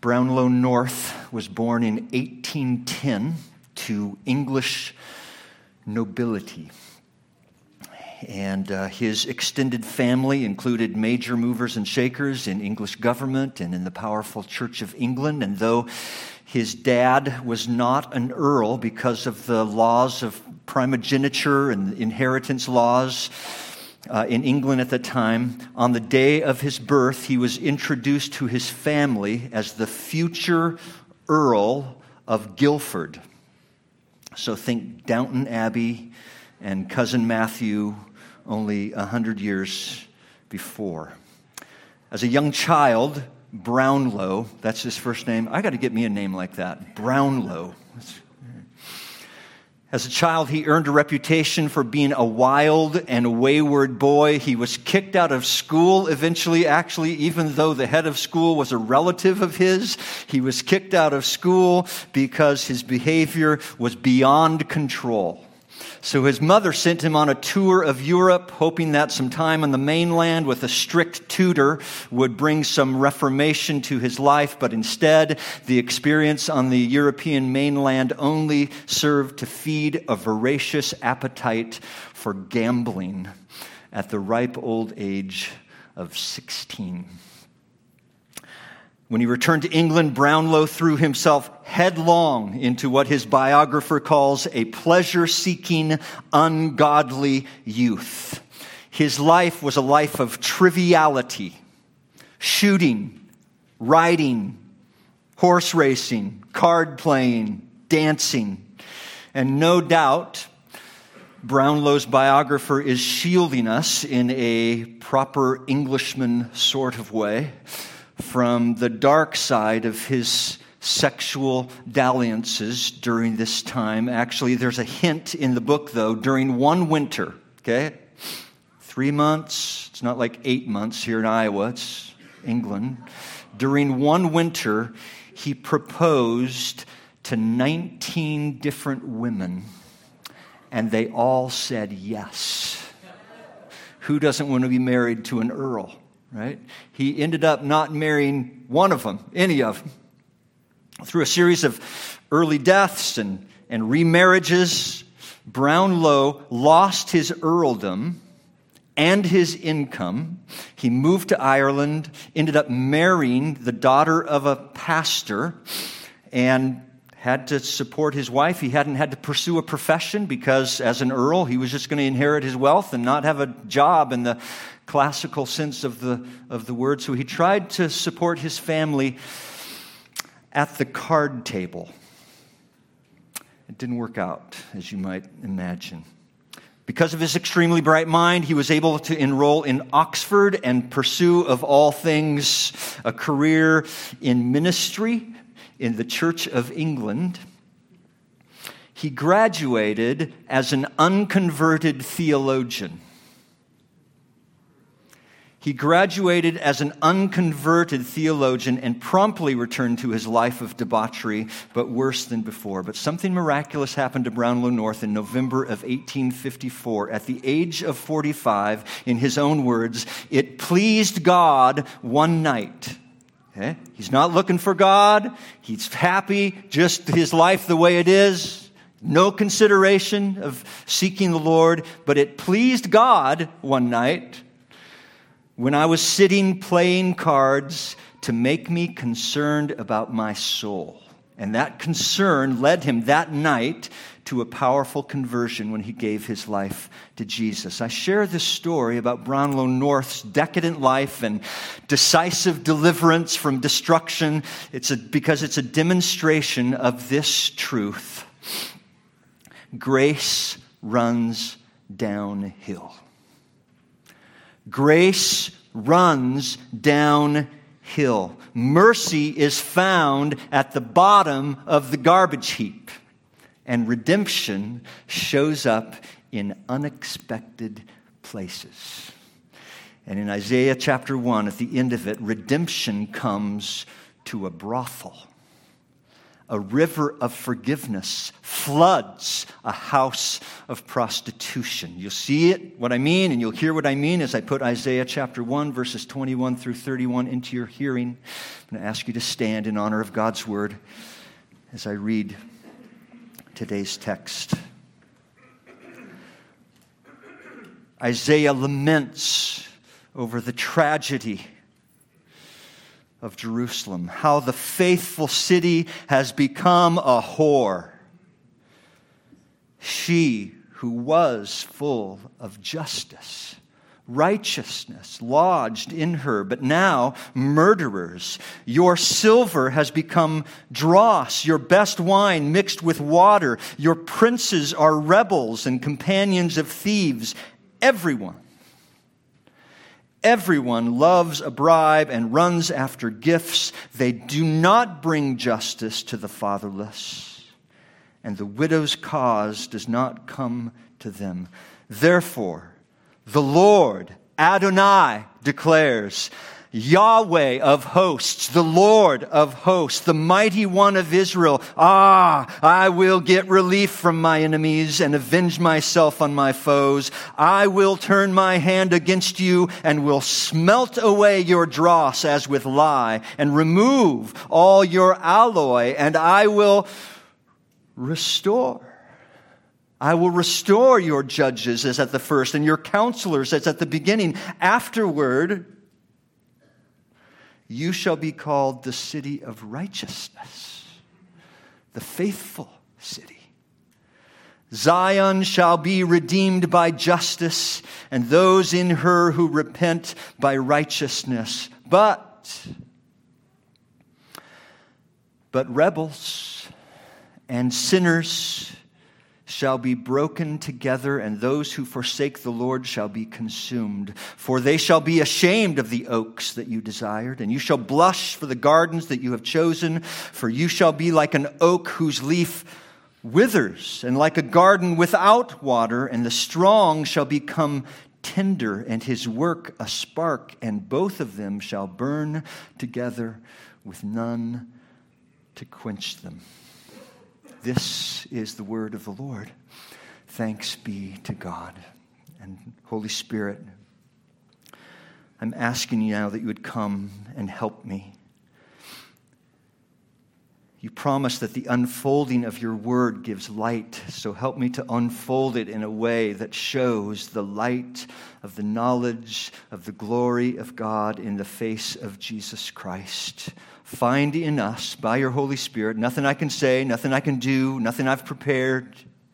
Brownlow North was born in 1810 to English nobility. And his extended family included major movers and shakers in English government and in the powerful Church of England. And though his dad was not an earl because of the laws of primogeniture and inheritance laws in England at the time, on the day of his birth, he was introduced to his family as the future Earl of Guildford. So think Downton Abbey and Cousin Matthew only 100 years before. As a young child, Brownlow, that's his first name. I got to get me a name like that, Brownlow. As a child, he earned a reputation for being a wild and wayward boy. He was kicked out of school eventually, actually, even though the head of school was a relative of his. He was kicked out of school because his behavior was beyond control. So his mother sent him on a tour of Europe, hoping that some time on the mainland with a strict tutor would bring some reformation to his life. But instead, the experience on the European mainland only served to feed a voracious appetite for gambling at the ripe old age of 16. When he returned to England, Brownlow threw himself headlong into what his biographer calls a pleasure-seeking, ungodly youth. His life was a life of triviality, shooting, riding, horse racing, card playing, dancing. And no doubt, Brownlow's biographer is shielding us in a proper Englishman sort of way from the dark side of his sexual dalliances during this time. Actually, there's a hint in the book, though, during one winter, okay? 3 months, it's not like 8 months here in Iowa, it's England. During one winter, he proposed to 19 different women, and they all said yes. Who doesn't want to be married to an earl? Right? He ended up not marrying one of them, any of them. Through a series of early deaths and remarriages, Brownlow lost his earldom and his income. He moved to Ireland, ended up marrying the daughter of a pastor, and had to support his wife. He hadn't had to pursue a profession because as an earl, he was just going to inherit his wealth and not have a job in the classical sense of the word. So he tried to support his family at the card table. It didn't work out, as you might imagine. Because of his extremely bright mind, he was able to enroll in Oxford and pursue, of all things, a career in ministry in the Church of England. He graduated as an unconverted theologian. He graduated as an unconverted theologian and promptly returned to his life of debauchery, but worse than before. But something miraculous happened to Brownlow North in November of 1854. At the age of 45, in his own words, it pleased God one night. Okay? He's not looking for God. He's happy, just his life the way it is. No consideration of seeking the Lord. But it pleased God one night when I was sitting playing cards to make me concerned about my soul. And that concern led him that night to a powerful conversion when he gave his life to Jesus. I share this story about Brownlow North's decadent life and decisive deliverance from destruction. Because it's a demonstration of this truth. Grace runs downhill. Grace runs downhill. Mercy is found at the bottom of the garbage heap. And redemption shows up in unexpected places. And in Isaiah chapter 1, at the end of it, redemption comes to a brothel. a river of forgiveness floods a house of prostitution. You'll see it, what I mean, and you'll hear what I mean as I put Isaiah chapter 1, verses 21 through 31 into your hearing. I'm going to ask you to stand in honor of God's word as I read today's text. Isaiah laments over the tragedy of Jerusalem, how the faithful city has become a whore. She who was full of justice, righteousness lodged in her, but now murderers. Your silver has become dross, your best wine mixed with water. Your princes are rebels and companions of thieves. Everyone loves a bribe and runs after gifts. They do not bring justice to the fatherless, and the widow's cause does not come to them. Therefore, the Lord, Adonai, declares, Yahweh of hosts, the Lord of hosts, the mighty one of Israel. I will get relief from my enemies and avenge myself on my foes. I will turn my hand against you and will smelt away your dross as with lye and remove all your alloy, and I will restore. I will restore your judges as at the first and your counselors as at the beginning. Afterward, you shall be called the city of righteousness, the faithful city. Zion shall be redeemed by justice, and those in her who repent by righteousness. But rebels and sinners shall be broken together, and those who forsake the Lord shall be consumed. For they shall be ashamed of the oaks that you desired, and you shall blush for the gardens that you have chosen. For you shall be like an oak whose leaf withers, and like a garden without water, and the strong shall become tender, and his work a spark, and both of them shall burn together with none to quench them. This is the word of the Lord. Thanks be to God. And Holy Spirit, I'm asking you now that you would come and help me. You promise that the unfolding of your word gives light, so help me to unfold it in a way that shows the light of the knowledge of the glory of God in the face of Jesus Christ. Find in us, by your Holy Spirit, nothing I can say, nothing I can do, nothing I've prepared.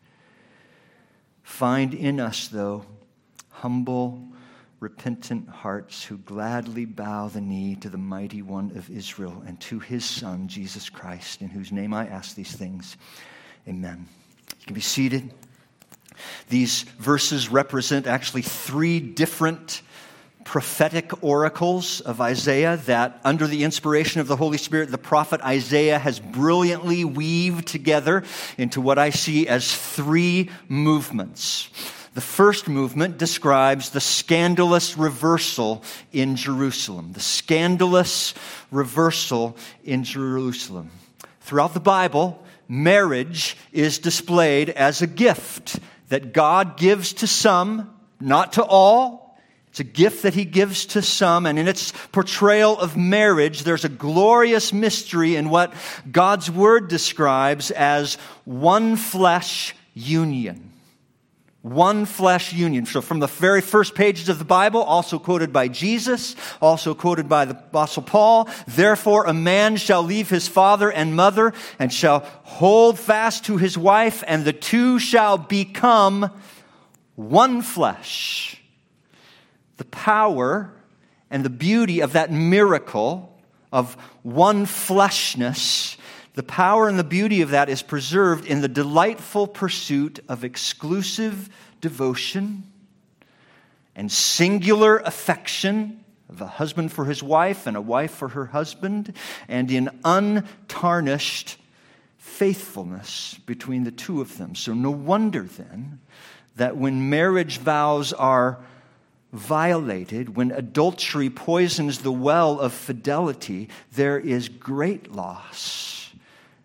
Find in us, though, humble, repentant hearts who gladly bow the knee to the mighty one of Israel and to his Son, Jesus Christ, in whose name I ask these things. Amen. You can be seated. These verses represent actually three different prophetic oracles of Isaiah that, under the inspiration of the Holy Spirit, the prophet Isaiah has brilliantly weaved together into what I see as three movements. The first movement describes the scandalous reversal in Jerusalem. The scandalous reversal in Jerusalem. Throughout the Bible, marriage is displayed as a gift that God gives to some, not to all. It's a gift that he gives to some, and in its portrayal of marriage, there's a glorious mystery in what God's word describes as one flesh union. One flesh union. So from the very first pages of the Bible, also quoted by Jesus, also quoted by the Apostle Paul, therefore a man shall leave his father and mother and shall hold fast to his wife, and the two shall become one flesh. The power and the beauty of that miracle of one fleshness, the power and the beauty of that is preserved in the delightful pursuit of exclusive devotion and singular affection of a husband for his wife and a wife for her husband, and in untarnished faithfulness between the two of them. So no wonder then that when marriage vows are violated, when adultery poisons the well of fidelity, there is great loss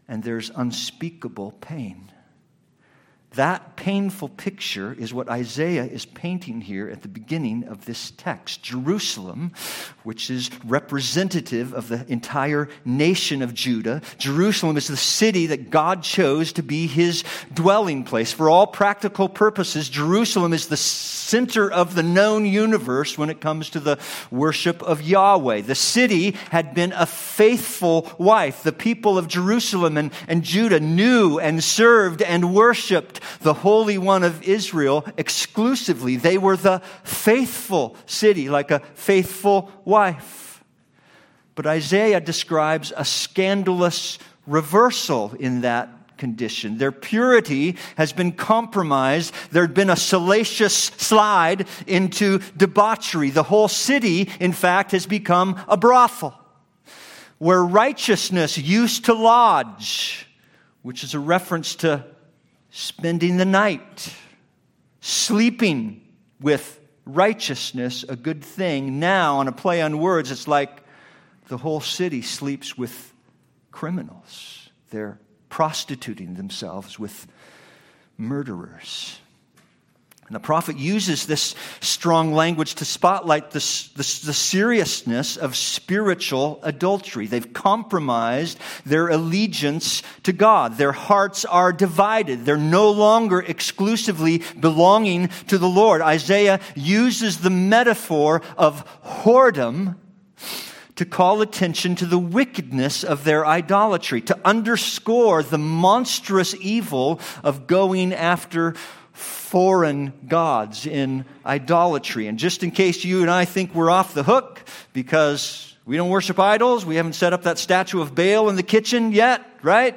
and there's unspeakable pain. That painful picture is what Isaiah is painting here at the beginning of this text. Jerusalem, which is representative of the entire nation of Judah. Jerusalem is the city that God chose to be his dwelling place. For all practical purposes, Jerusalem is the center of the known universe when it comes to the worship of Yahweh. The city had been a faithful wife. The people of Jerusalem and Judah knew and served and worshiped the Holy One of Israel exclusively. They were the faithful city, like a faithful wife. But Isaiah describes a scandalous reversal in that condition. Their purity has been compromised. There had been a salacious slide into debauchery. The whole city, in fact, has become a brothel where righteousness used to lodge, which is a reference to spending the night, sleeping with righteousness, a good thing. Now, on a play on words, it's like the whole city sleeps with criminals. They're prostituting themselves with murderers. And the prophet uses this strong language to spotlight the seriousness of spiritual adultery. They've compromised their allegiance to God. Their hearts are divided. They're no longer exclusively belonging to the Lord. Isaiah uses the metaphor of whoredom to call attention to the wickedness of their idolatry, to underscore the monstrous evil of going after foreign gods in idolatry. And just in case you and I think we're off the hook because we don't worship idols, we haven't set up that statue of Baal in the kitchen yet, right?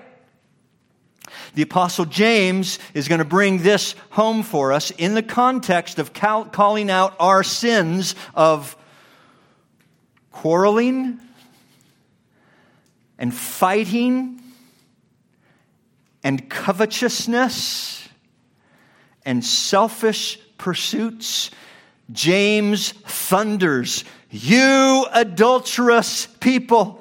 The Apostle James is going to bring this home for us in the context of calling out our sins of quarreling and fighting and covetousness and selfish pursuits. James thunders, "You adulterous people!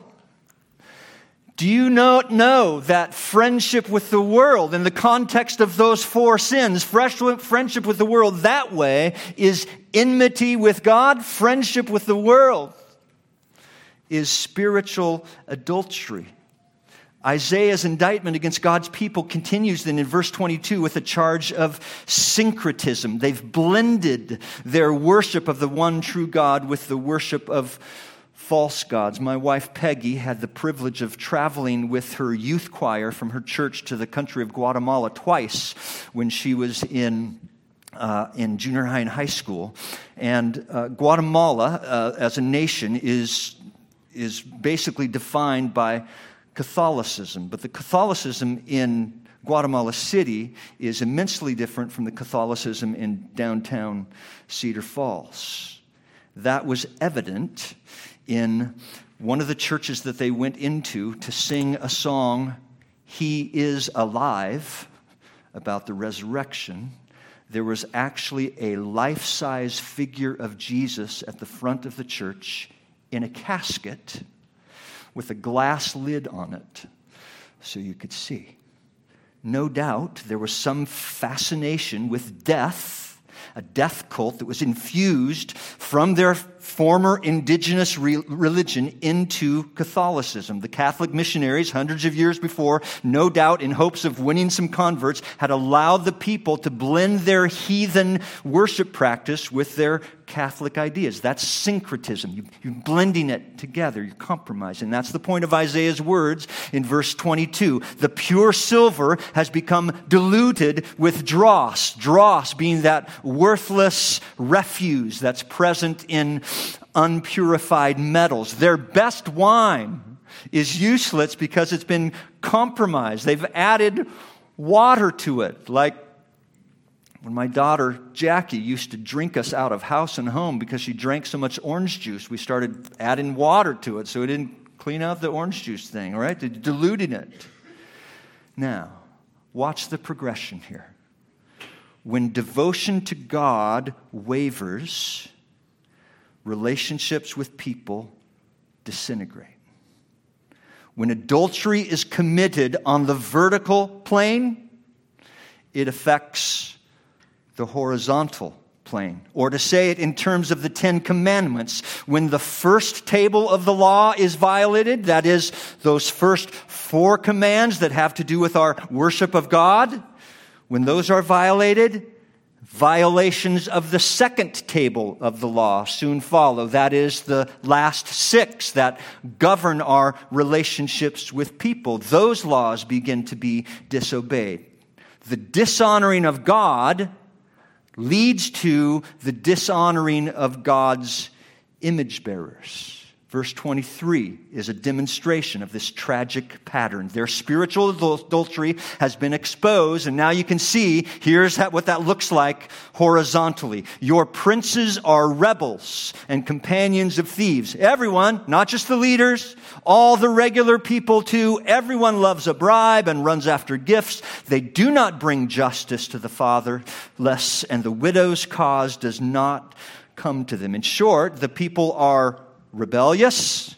Do you not know that friendship with the world, in the context of those four sins, friendship with the world that way is enmity with God? Friendship with the world is spiritual adultery." Isaiah's indictment against God's people continues then in verse 22 with a charge of syncretism. They've blended their worship of the one true God with the worship of false gods. My wife Peggy had the privilege of traveling with her youth choir from her church to the country of Guatemala twice when she was in junior high and high school. And Guatemala, as a nation, is basically defined by Catholicism. But the Catholicism in Guatemala City is immensely different from the Catholicism in downtown Cedar Falls. That was evident in one of the churches that they went into to sing a song, "He is Alive," about the resurrection. There was actually a life-size figure of Jesus at the front of the church in a casket with a glass lid on it so you could see. No doubt there was some fascination with death, a death cult that was infused from their former indigenous religion into Catholicism. The Catholic missionaries, hundreds of years before, no doubt in hopes of winning some converts, had allowed the people to blend their heathen worship practice with their Catholic ideas. That's syncretism. You're blending it together. You're compromising. That's the point of Isaiah's words in verse 22. The pure silver has become diluted with dross. Dross being that worthless refuse that's present in unpurified metals. Their best wine is useless because it's been compromised. They've added water to it, like when my daughter Jackie used to drink us out of house and home because she drank so much orange juice. We started adding water to it so it didn't clean out the orange juice thing, right? Diluting it. Now, watch the progression here. When devotion to God wavers, relationships with people disintegrate. When adultery is committed on the vertical plane, it affects the horizontal plane. Or to say it in terms of the Ten Commandments, when the first table of the law is violated, that is, those first 4 commands that have to do with our worship of God, when those are violated, violations of the second table of the law soon follow. That is, the last 6 that govern our relationships with people. Those laws begin to be disobeyed. The dishonoring of God leads to the dishonoring of God's image bearers. Verse 23 is a demonstration of this tragic pattern. Their spiritual adultery has been exposed, and now you can see, here's what that looks like horizontally. Your princes are rebels and companions of thieves. Everyone, not just the leaders, all the regular people too. Everyone loves a bribe and runs after gifts. They do not bring justice to the fatherless, and the widow's cause does not come to them. In short, the people are rebellious,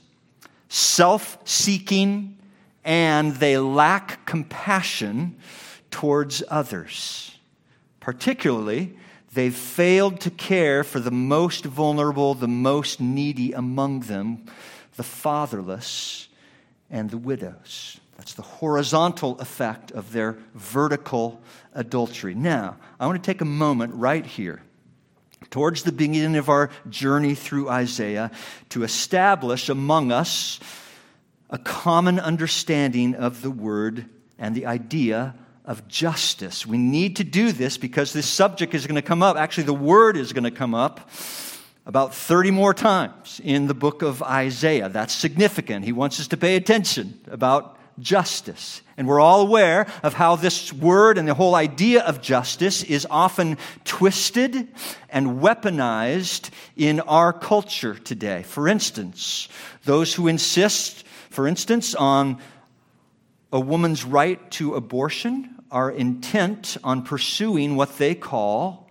self-seeking, and they lack compassion towards others. Particularly, they've failed to care for the most vulnerable, the most needy among them, the fatherless and the widows. That's the horizontal effect of their vertical adultery. Now, I want to take a moment right here, towards the beginning of our journey through Isaiah, to establish among us a common understanding of the word and the idea of justice. We need to do this because this subject is going to come up. Actually, the word is going to come up about 30 more times in the book of Isaiah. That's significant. He wants us to pay attention about justice. And we're all aware of how this word and the whole idea of justice is often twisted and weaponized in our culture today. For instance, those who insist, for instance, on a woman's right to abortion are intent on pursuing what they call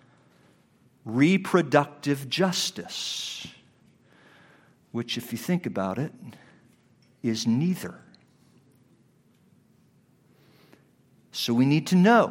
reproductive justice, which, if you think about it, is neither. So we need to know,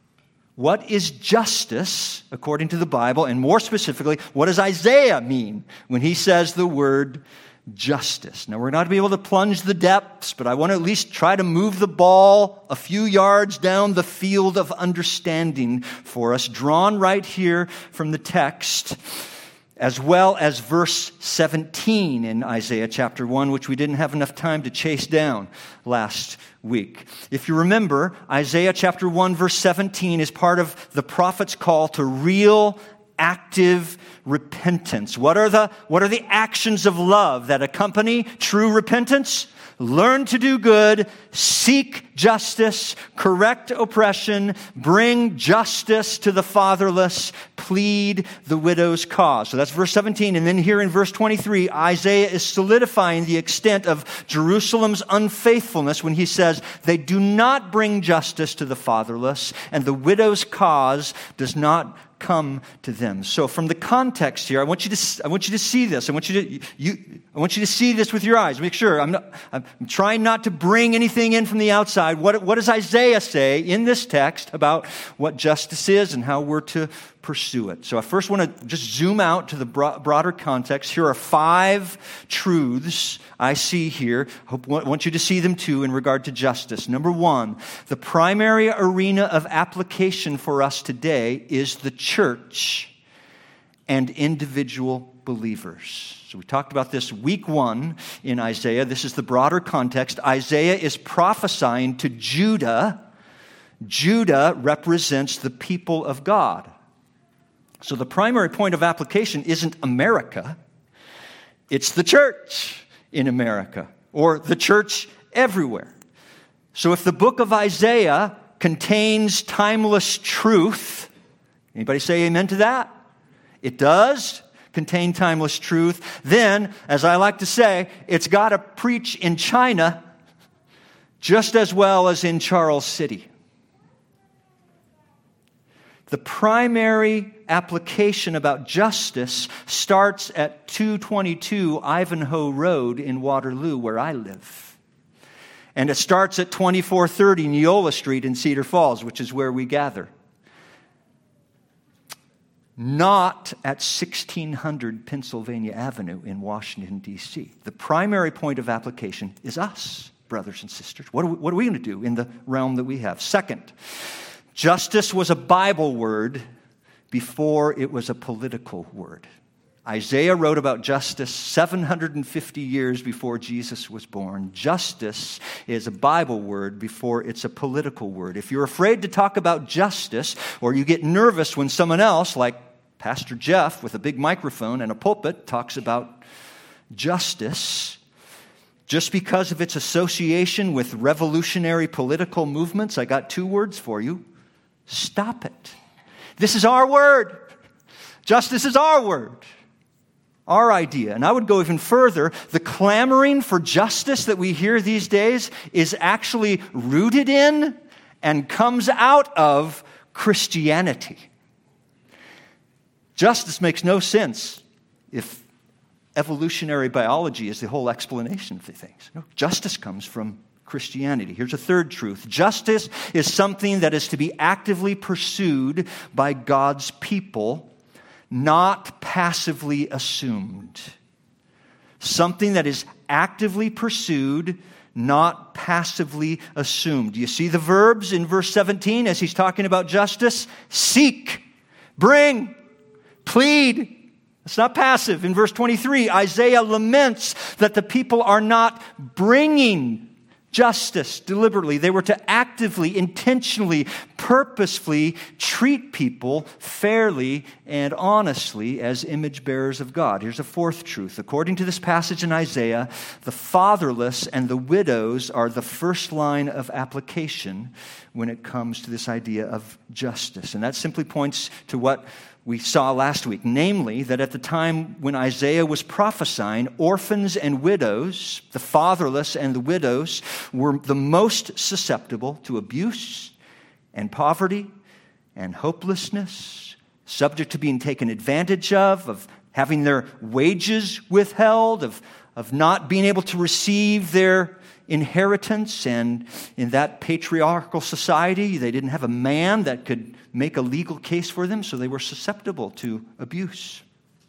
what is justice according to the Bible, and more specifically, what does Isaiah mean when he says the word justice? Now, we're not going to be able to plunge the depths, but I want to at least try to move the ball a few yards down the field of understanding for us, drawn right here from the text, as well as verse 17 in Isaiah chapter 1, which we didn't have enough time to chase down last week. If you remember, Isaiah chapter 1, verse 17 is part of the prophet's call to real, active repentance. What are the actions of love that accompany true repentance? Learn to do good, seek justice, correct oppression, bring justice to the fatherless, plead the widow's cause. So that's verse 17. And then here in verse 23, Isaiah is solidifying the extent of Jerusalem's unfaithfulness when he says, they do not bring justice to the fatherless, and the widow's cause does not come to them. So from the context here, I want you to see this. I want you to see this with your eyes. Make sure I'm trying not to bring anything in from the outside. What does Isaiah say in this text about what justice is and how we're to pursue it? So I first want to just zoom out to the broader context. Here are 5 truths I see here. I want you to see them too in regard to justice. Number 1, the primary arena of application for us today is the church and individual believers. So we talked about this week 1 in Isaiah. This is the broader context. Isaiah is prophesying to Judah. Judah represents the people of God. So the primary point of application isn't America. It's the church in America, or the church everywhere. So if the book of Isaiah contains timeless truth, anybody say amen to that? It does contain timeless truth. Then, as I like to say, it's got to preach in China just as well as in Charles City. The primary application about justice starts at 222 Ivanhoe Road in Waterloo, where I live. And it starts at 2430 Neola Street in Cedar Falls, which is where we gather. Not at 1600 Pennsylvania Avenue in Washington, D.C. The primary point of application is us, brothers and sisters. What are we going to do in the realm that we have? Second, justice was a Bible word before it was a political word. Isaiah wrote about justice 750 years before Jesus was born. Justice is a Bible word before it's a political word. If you're afraid to talk about justice, or you get nervous when someone else, like Pastor Jeff with a big microphone and a pulpit, talks about justice, just because of its association with revolutionary political movements, I got 2 words for you. Stop it. This is our word. Justice is our word. Our idea. And I would go even further. The clamoring for justice that we hear these days is actually rooted in and comes out of Christianity. Justice makes no sense if evolutionary biology is the whole explanation of the things. No, justice comes from Christianity. Here's a third truth. Justice is something that is to be actively pursued by God's people, not passively assumed. Something that is actively pursued, not passively assumed. Do you see the verbs in verse 17 as he's talking about justice? Seek, bring, plead. It's not passive. In verse 23, Isaiah laments that the people are not bringing justice deliberately. They were to actively, intentionally, purposefully treat people fairly and honestly as image bearers of God. Here's a fourth truth. According to this passage in Isaiah, the fatherless and the widows are the first line of application when it comes to this idea of justice. And that simply points to what we saw last week, namely that at the time when Isaiah was prophesying, orphans and widows, the fatherless and the widows, were the most susceptible to abuse and poverty and hopelessness, subject to being taken advantage of having their wages withheld, of not being able to receive their inheritance. And in that patriarchal society, they didn't have a man that could make a legal case for them, so they were susceptible to abuse.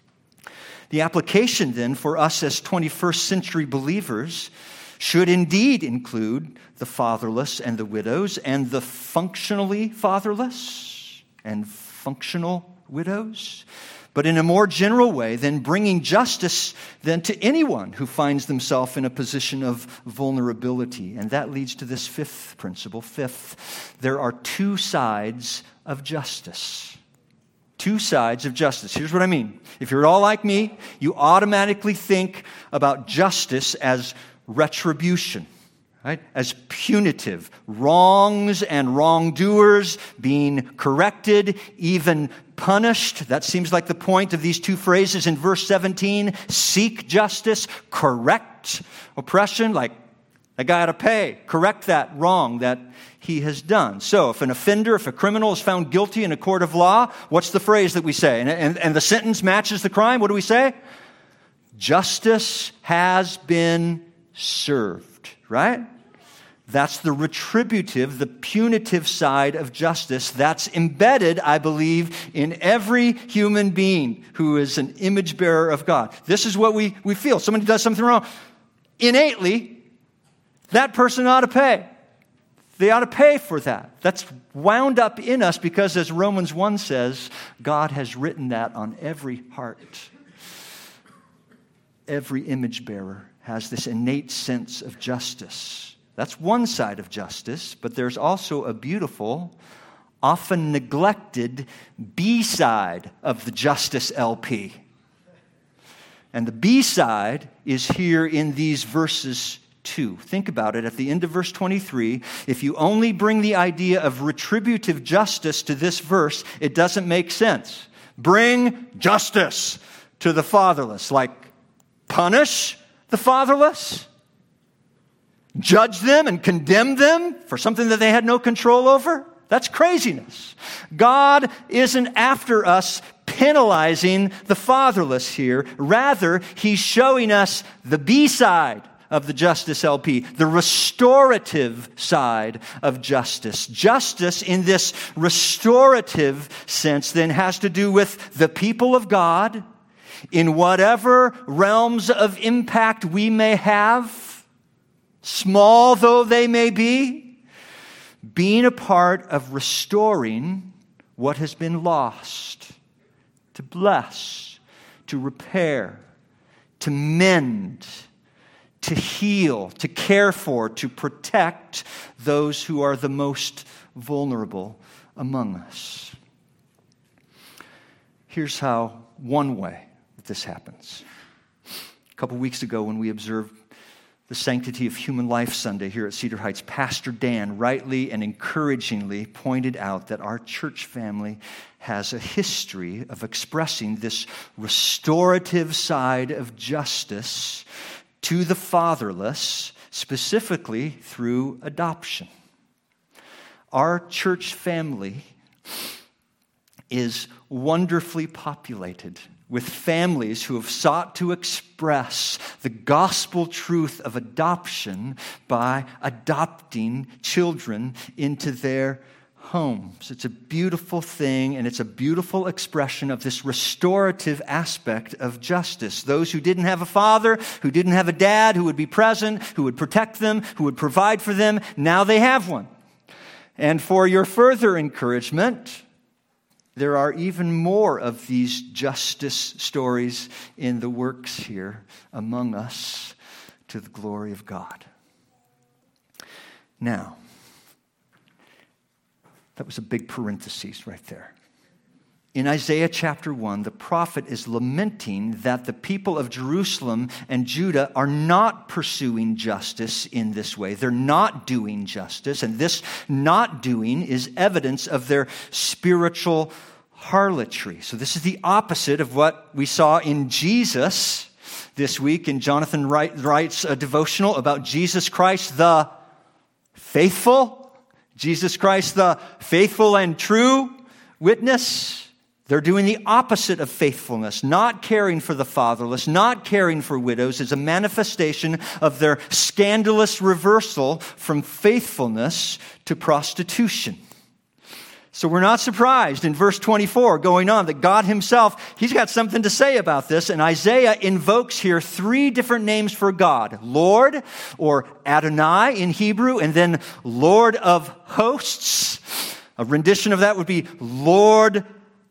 The application then for us as 21st century believers should indeed include the fatherless and the widows and the functionally fatherless and functional widows, but in a more general way than bringing justice then to anyone who finds themselves in a position of vulnerability. And that leads to this fifth principle. Fifth, there are 2 sides of justice. 2 sides of justice. Here's what I mean. If you're at all like me, you automatically think about justice as retribution, right? As punitive. Wrongs and wrongdoers being corrected, even punished. That seems like the point of these 2 phrases in verse 17. Seek justice, correct oppression, like that guy ought to pay, correct that wrong that he has done. So if an offender, if a criminal is found guilty in a court of law, what's the phrase that we say? And the sentence matches the crime, what do we say? Justice has been served, right? That's the retributive, the punitive side of justice that's embedded, I believe, in every human being who is an image bearer of God. This is what we feel. Somebody does something wrong. Innately, that person ought to pay. They ought to pay for that. That's wound up in us because, as Romans 1 says, God has written that on every heart. Every image bearer has this innate sense of justice. That's one side of justice, but there's also a beautiful, often neglected B side of the justice LP. And the B side is here in these verses too. Think about it. At the end of verse 23, if you only bring the idea of retributive justice to this verse, it doesn't make sense. Bring justice to the fatherless. Like, punish the fatherless? Judge them and condemn them for something that they had no control over? That's craziness. God isn't after us penalizing the fatherless here. Rather, He's showing us the B side of the Justice LP, the restorative side of justice. Justice in this restorative sense then has to do with the people of God in whatever realms of impact we may have, small though they may be, being a part of restoring what has been lost, to bless, to repair, to mend, to heal, to care for, to protect those who are the most vulnerable among us. Here's how one way that this happens. A couple weeks ago when we observed the Sanctity of Human Life Sunday here at Cedar Heights, Pastor Dan rightly and encouragingly pointed out that our church family has a history of expressing this restorative side of justice to the fatherless, specifically through adoption. Our church family is wonderfully populated with families who have sought to express the gospel truth of adoption by adopting children into their homes. It's a beautiful thing, and it's a beautiful expression of this restorative aspect of justice. Those who didn't have a father, who didn't have a dad, who would be present, who would protect them, who would provide for them, now they have one. And for your further encouragement, there are even more of these justice stories in the works here among us to the glory of God. Now, that was a big parenthesis right there. In Isaiah chapter 1, the prophet is lamenting that the people of Jerusalem and Judah are not pursuing justice in this way. They're not doing justice, and this not doing is evidence of their spiritual harlotry. So this is the opposite of what we saw in Jesus this week in Jonathan Wright's devotional about Jesus Christ the faithful. Jesus Christ the faithful and true witness. They're doing the opposite of faithfulness, not caring for the fatherless, not caring for widows, is a manifestation of their scandalous reversal from faithfulness to prostitution. So we're not surprised in verse 24 going on that God himself, he's got something to say about this. And Isaiah invokes here three different names for God. Lord, or Adonai in Hebrew, and then Lord of hosts. A rendition of that would be Lord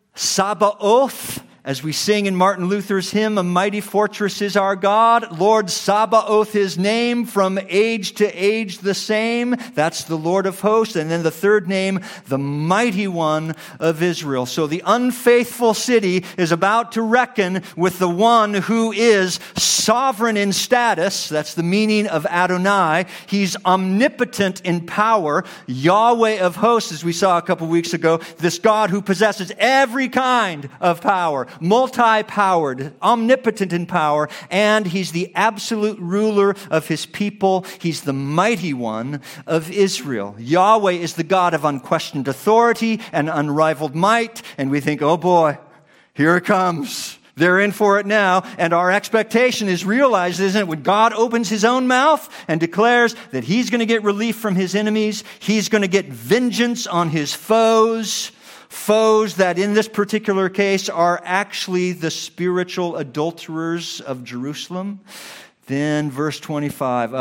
Sabaoth, as we sing in Martin Luther's hymn, "A mighty fortress is our God." Lord Sabaoth, his name, from age to age the same. That's the Lord of hosts. And then the third name, the mighty one of Israel. So the unfaithful city is about to reckon with the one who is sovereign in status. That's the meaning of Adonai. He's omnipotent in power. Yahweh of hosts, as we saw a couple weeks ago, this God who possesses every kind of power. Multi-powered, omnipotent in power, and he's the absolute ruler of his people. He's the mighty one of Israel. Yahweh is the God of unquestioned authority and unrivaled might, and we think, oh boy, here it comes. They're in for it now, and our expectation is realized, isn't it? When God opens his own mouth and declares that he's going to get relief from his enemies, he's going to get vengeance on his foes that in this particular case are actually the spiritual adulterers of Jerusalem. Then verse 25,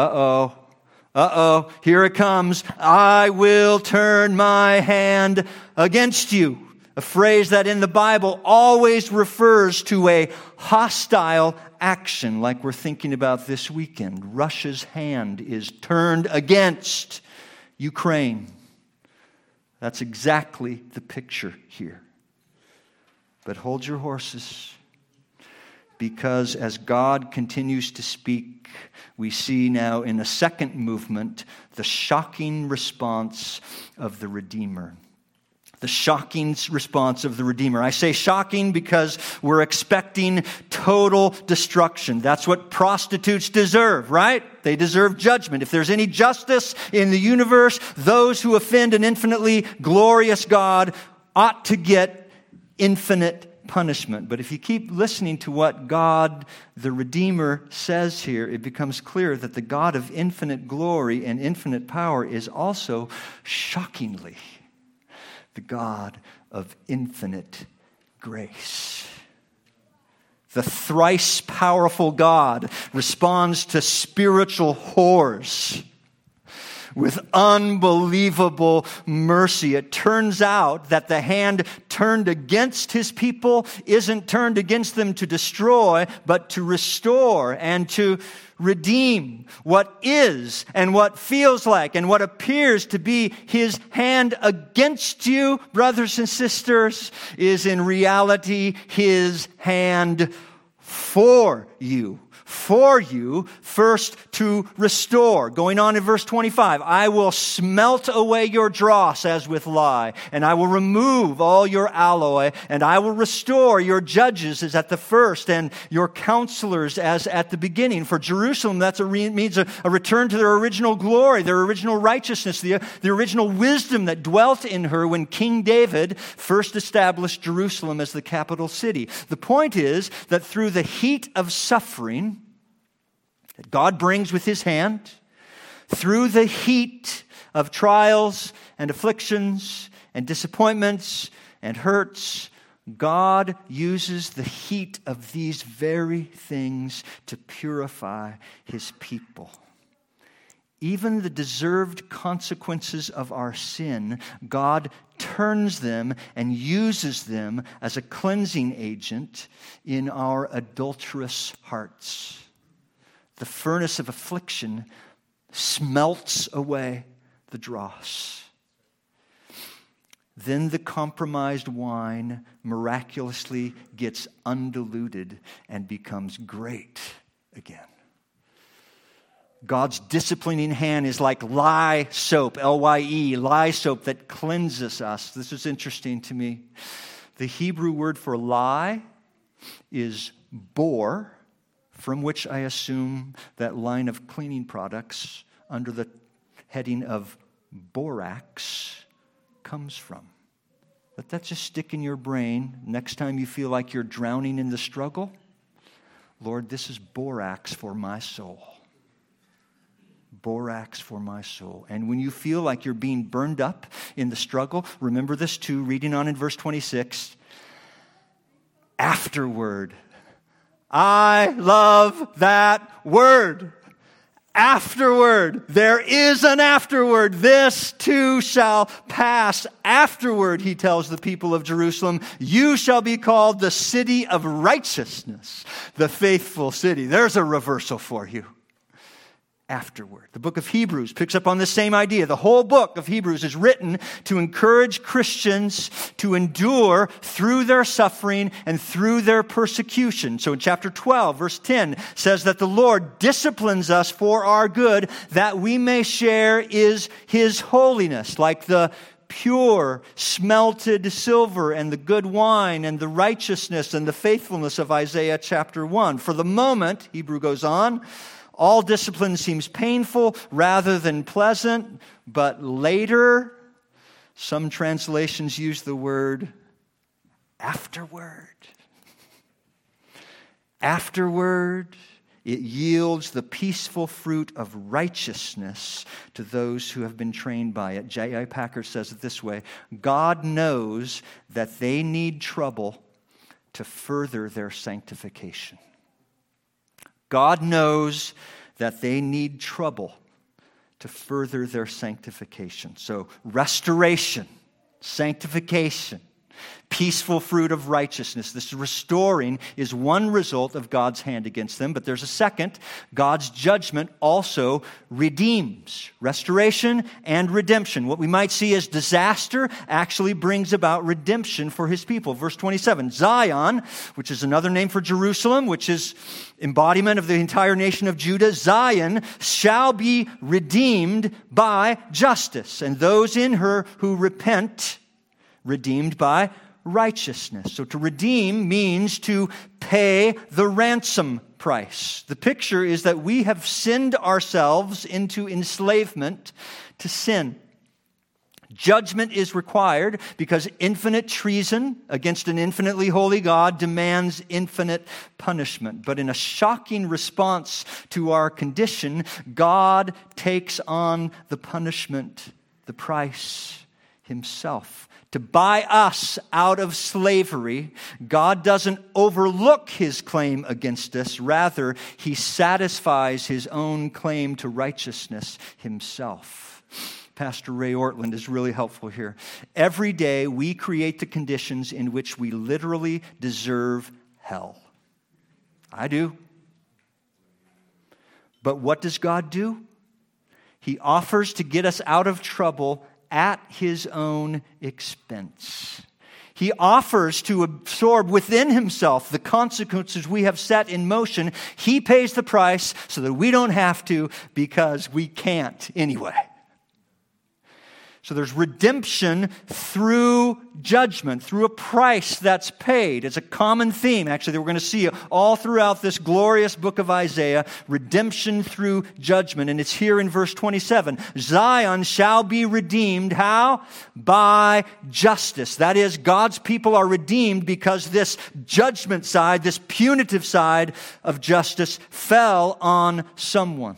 here it comes. I will turn my hand against you. A phrase that in the Bible always refers to a hostile action, like we're thinking about this weekend. Russia's hand is turned against Ukraine. That's exactly the picture here. But hold your horses, because as God continues to speak, we see now in a second movement the shocking response of the Redeemer. The shocking response of the Redeemer. I say shocking because we're expecting total destruction. That's what prostitutes deserve, right? They deserve judgment. If there's any justice in the universe, those who offend an infinitely glorious God ought to get infinite punishment. But if you keep listening to what God, the Redeemer, says here, it becomes clear that the God of infinite glory and infinite power is also, shockingly, the God of infinite grace. The thrice powerful God responds to spiritual whores with unbelievable mercy. It turns out that the hand turned against his people isn't turned against them to destroy, but to restore and to redeem. What is and what feels like and what appears to be his hand against you, brothers and sisters, is in reality his hand for you. For you, first to restore. Going on in verse 25, I will smelt away your dross as with lye, and I will remove all your alloy, and I will restore your judges as at the first, and your counselors as at the beginning. For Jerusalem, that means a return to their original glory, their original righteousness, the original wisdom that dwelt in her when King David first established Jerusalem as the capital city. The point is that through the heat of suffering that God brings with his hand, through the heat of trials and afflictions and disappointments and hurts, God uses the heat of these very things to purify his people. Even the deserved consequences of our sin, God turns them and uses them as a cleansing agent in our adulterous hearts. The furnace of affliction smelts away the dross. Then the compromised wine miraculously gets undiluted and becomes great again. God's disciplining hand is like lye soap, L-Y-E, lye soap that cleanses us. This is interesting to me. The Hebrew word for lye is bor, from which I assume that line of cleaning products under the heading of borax comes from. Let that just stick in your brain next time you feel like you're drowning in the struggle. Lord, this is borax for my soul. Borax for my soul. And when you feel like you're being burned up in the struggle, remember this too, reading on in verse 26. Afterward. I love that word. Afterward. There is an afterward. This too shall pass. Afterward, he tells the people of Jerusalem, you shall be called the city of righteousness, the faithful city. There's a reversal for you. Afterward. The book of Hebrews picks up on the same idea. The whole book of Hebrews is written to encourage Christians to endure through their suffering and through their persecution. So in chapter 12, verse 10 says that the Lord disciplines us for our good, that we may share is his holiness, like the pure, smelted silver and the good wine and the righteousness and the faithfulness of Isaiah chapter 1. For the moment, Hebrew goes on, all discipline seems painful rather than pleasant, but later, some translations use the word afterward. Afterward, it yields the peaceful fruit of righteousness to those who have been trained by it. J.I. Packer says it this way, God knows that they need trouble to further their sanctification. God knows that they need trouble to further their sanctification. So restoration, sanctification, peaceful fruit of righteousness. This restoring is one result of God's hand against them, but there's a second. God's judgment also redeems. Restoration and redemption. What we might see as disaster actually brings about redemption for his people. Verse 27, Zion, which is another name for Jerusalem, which is embodiment of the entire nation of Judah, Zion shall be redeemed by justice, and those in her who repent, redeemed by righteousness. So to redeem means to pay the ransom price. The picture is that we have sinned ourselves into enslavement to sin. Judgment is required because infinite treason against an infinitely holy God demands infinite punishment. But in a shocking response to our condition, God takes on the punishment, the price himself. To buy us out of slavery, God doesn't overlook his claim against us. Rather, he satisfies his own claim to righteousness himself. Pastor Ray Ortland is really helpful here. Every day we create the conditions in which we literally deserve hell. I do. But what does God do? He offers to get us out of trouble at his own expense. He offers to absorb within himself the consequences we have set in motion. He pays the price so that we don't have to, because we can't anyway. So there's redemption through judgment, through a price that's paid. It's a common theme, actually, that we're going to see all throughout this glorious book of Isaiah, redemption through judgment. And it's here in verse 27. Zion shall be redeemed, how? By justice. That is, God's people are redeemed because this judgment side, this punitive side of justice fell on someone.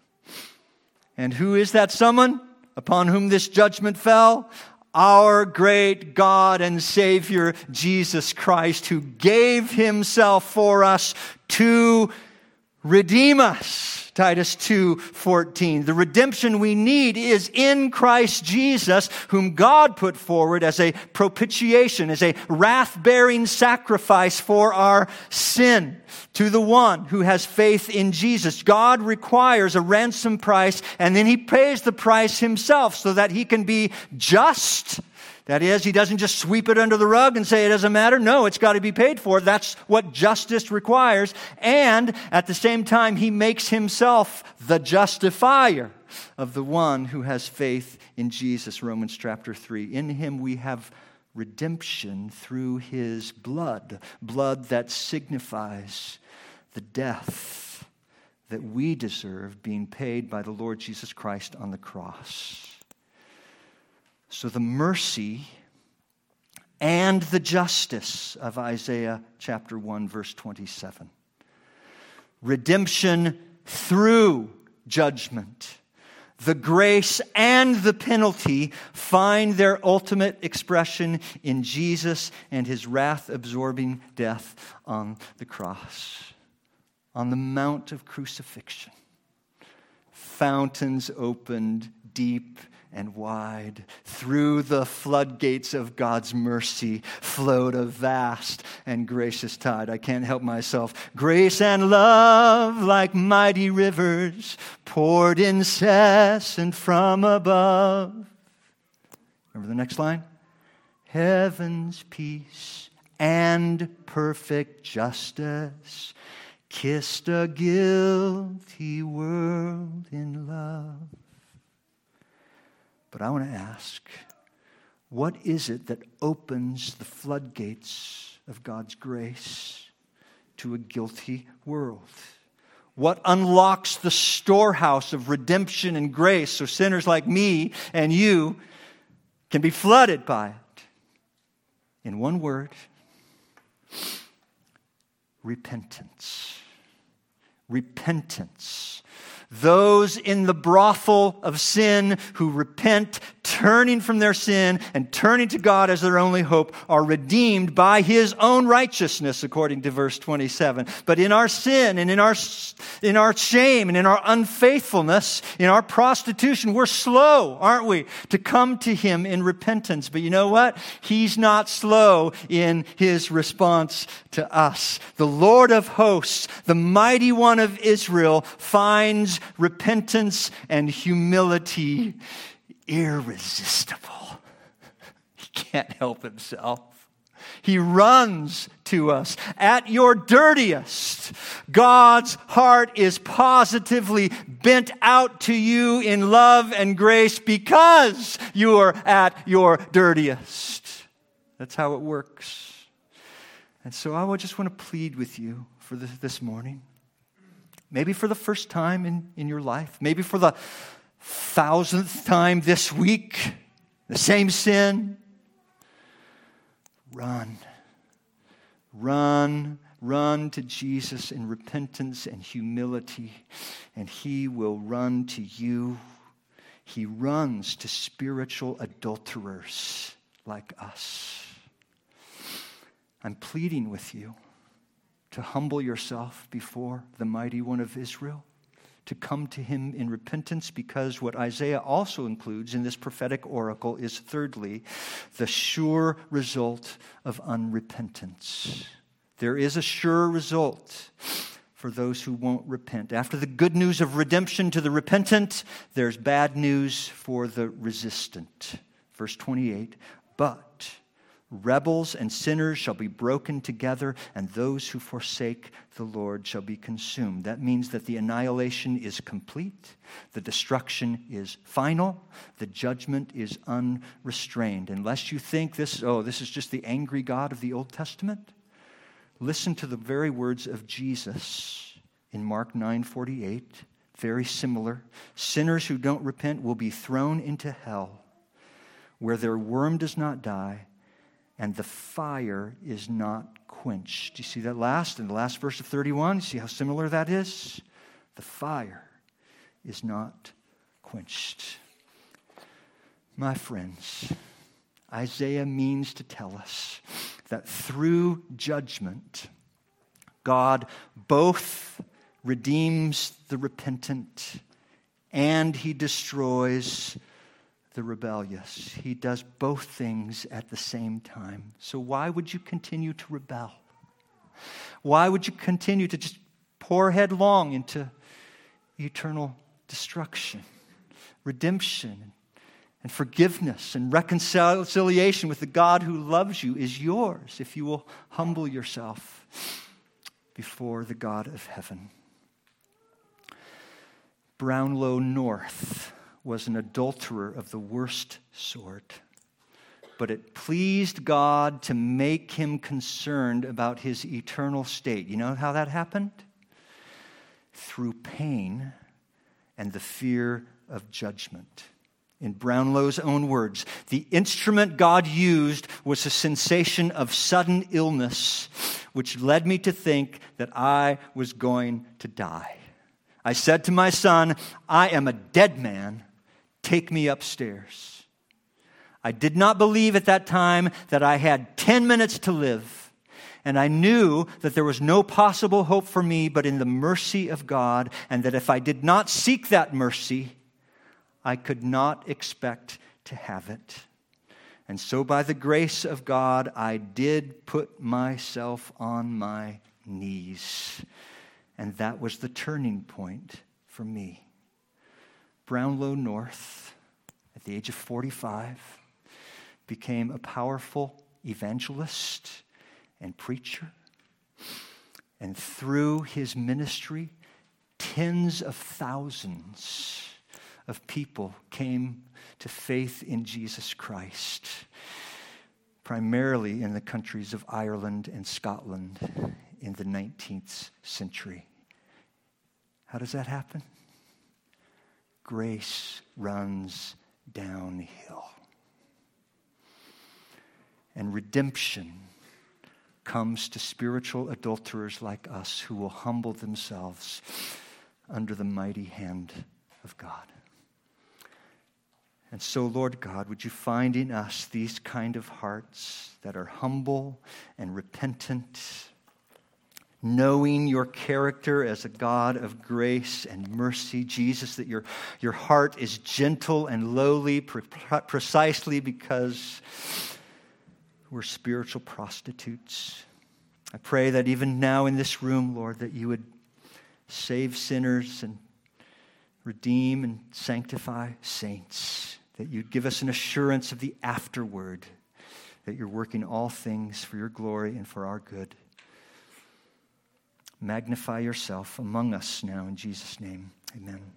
And who is that someone upon whom this judgment fell? Our great God and Savior, Jesus Christ, who gave himself for us to redeem us. Titus 2:14. The redemption we need is in Christ Jesus, whom God put forward as a propitiation, as a wrath-bearing sacrifice for our sin. To the one who has faith in Jesus, God requires a ransom price, and then he pays the price himself so that he can be just. That is, he doesn't just sweep it under the rug and say it doesn't matter. No, it's got to be paid for. That's what justice requires. And at the same time, he makes himself the justifier of the one who has faith in Jesus. Romans chapter 3. In him we have redemption through his blood. Blood that signifies the death that we deserve being paid by the Lord Jesus Christ on the cross. So the mercy and the justice of Isaiah chapter 1, verse 27. Redemption through judgment. The grace and the penalty find their ultimate expression in Jesus and his wrath-absorbing death on the cross. On the Mount of Crucifixion, fountains opened deep and wide. Through the floodgates of God's mercy flowed a vast and gracious tide. I can't help myself. Grace and love like mighty rivers poured incessant from above. Remember the next line? Heaven's peace and perfect justice kissed a guilty world in love. But I want to ask, what is it that opens the floodgates of God's grace to a guilty world? What unlocks the storehouse of redemption and grace so sinners like me and you can be flooded by it? In one word, repentance. Repentance. Those in the brothel of sin who repent, turning from their sin and turning to God as their only hope, are redeemed by his own righteousness, according to verse 27. But in our sin and in our shame and in our unfaithfulness, in our prostitution, we're slow, aren't we, to come to him in repentance. But you know what? He's not slow in his response to us. The Lord of hosts, the mighty one of Israel, finds repentance and humility irresistible. He can't help himself. He runs to us. At your dirtiest, God's heart is positively bent out to you in love and grace because you are at your dirtiest. That's how it works. And so I just want to plead with you for this morning. Maybe for the first time in your life. Maybe for the 1,000th time this week. the same sin. Run. Run. Run to Jesus in repentance and humility, and He will run to you. He runs to spiritual adulterers like us. I'm pleading with you to humble yourself before the mighty one of Israel, to come to Him in repentance, because what Isaiah also includes in this prophetic oracle is, thirdly, the sure result of unrepentance. There is a sure result for those who won't repent. After the good news of redemption to the repentant, there's bad news for the resistant. Verse 28, but rebels and sinners shall be broken together, and those who forsake the Lord shall be consumed. That means that the annihilation is complete, the destruction is final, the judgment is unrestrained. Unless you think this is just the angry God of the Old Testament, listen to the very words of Jesus in Mark 9:48, very similar. Sinners who don't repent will be thrown into hell, where their worm does not die, and the fire is not quenched. Do you see that in the last verse of 31? See how similar that is? The fire is not quenched. My friends, Isaiah means to tell us that through judgment, God both redeems the repentant and He destroys the rebellious. He does both things at the same time. So why would you continue to rebel? Why would you continue to just pour headlong into eternal destruction? Redemption and forgiveness and reconciliation with the God who loves you is yours if you will humble yourself before the God of heaven. Brownlow North was an adulterer of the worst sort, but it pleased God to make him concerned about his eternal state. You know how that happened? Through pain and the fear of judgment. In Brownlow's own words, the instrument God used was a sensation of sudden illness, which led me to think that I was going to die. I said to my son, I am a dead man. Take me upstairs. I did not believe at that time that I had 10 minutes to live, and I knew that there was no possible hope for me but in the mercy of God, and that if I did not seek that mercy, I could not expect to have it. And so by the grace of God, I did put myself on my knees. And that was the turning point for me. Brownlow North, at the age of 45, became a powerful evangelist and preacher. And through his ministry, tens of thousands of people came to faith in Jesus Christ, primarily in the countries of Ireland and Scotland in the 19th century. How does that happen? Grace runs downhill. And redemption comes to spiritual adulterers like us who will humble themselves under the mighty hand of God. And so, Lord God, would you find in us these kind of hearts that are humble and repentant, knowing your character as a God of grace and mercy, Jesus, that your heart is gentle and lowly precisely because we're spiritual prostitutes. I pray that even now in this room, Lord, that you would save sinners and redeem and sanctify saints, that you'd give us an assurance of the afterward, that you're working all things for your glory and for our good. Magnify yourself among us now in Jesus' name. Amen.